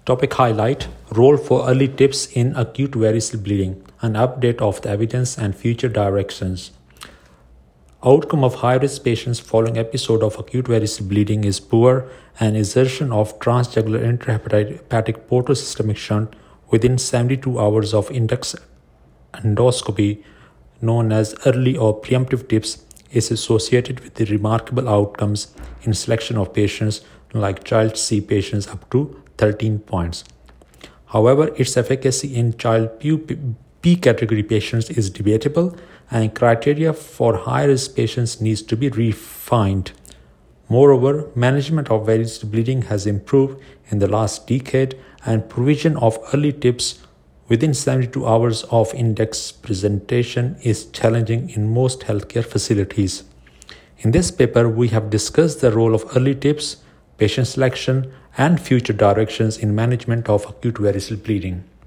Topic highlight: role for early tips in acute variceal bleeding, an update of the evidence and future directions. Outcome of high-risk patients following episode of acute variceal bleeding is poor, and insertion of transjugular intrahepatic portosystemic shunt within 72 hours of index endoscopy, known as early or preemptive tips, is associated with the remarkable outcomes in selection of patients like child C patients up to 13 points. However, its efficacy in child P category patients is debatable, and criteria for high-risk patients needs to be refined. Moreover, management of variceal bleeding has improved in the last decade, and provision of early tips within 72 hours of index presentation is challenging in most healthcare facilities. In this paper, we have discussed the role of early tips, patient selection, and future directions in management of acute variceal bleeding.